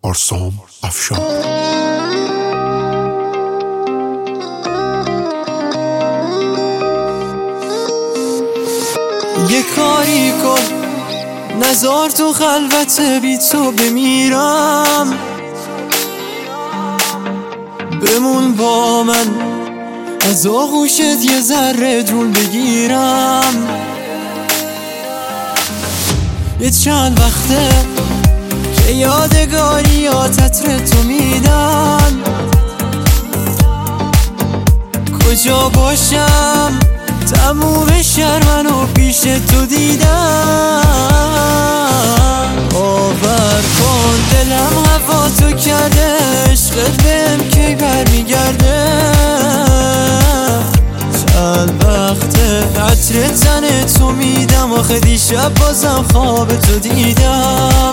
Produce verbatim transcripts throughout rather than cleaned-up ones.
آرسام افشار. یه کاری کن نزار تو خلوت بی تو بمیرم، بمون با من از آغوشت یه ذره جون بگیرم. یه چند وقته که یادگاری ها تطر تو میدن، کجا باشم تموم شهر منو پیش تو دیدم. باور کن دلم هوا تو کرده، عشقت بهم کی برمیگرده. چند وقته عطر تن تو میدم، آخه دیشب بازم خواب تو دیدم.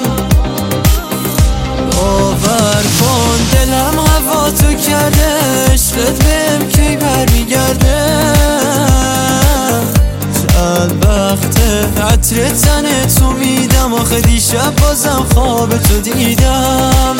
باور کن دلم هوا تو کرده، عشقت بهم کی برمیگرده. چند وقته عطر تن تو میدم، آخه دیشب بازم خواب تو دیدم.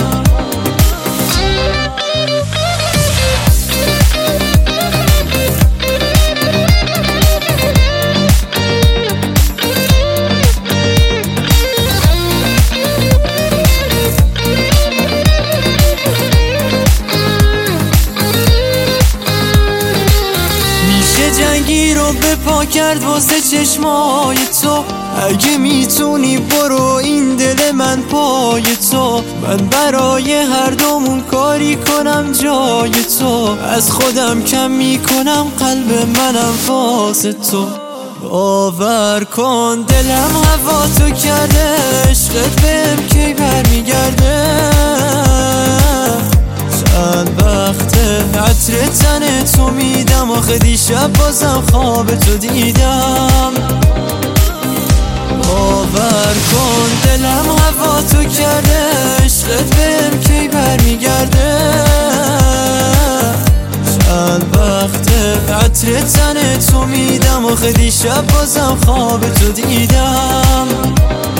جنگی رو به پا کرد واسه چشمای تو، اگه میتونی برو این دل من پای تو. من برای هر دومون کاری کنم جای تو، از خودم کم میکنم قلب منم واسه تو. باور کن دلم هوا تو کرده، عشقت بهم کی برمیگرده. چند وقته عطر تن تو میدم، آخه دیشب بازم خواب تو دیدم. باور کن دلم هوا تو کرده، عشقت بهم کی برمیگرده. چند وقته عطر تن تو میدم، آخه دیشب بازم خواب تو دیدم.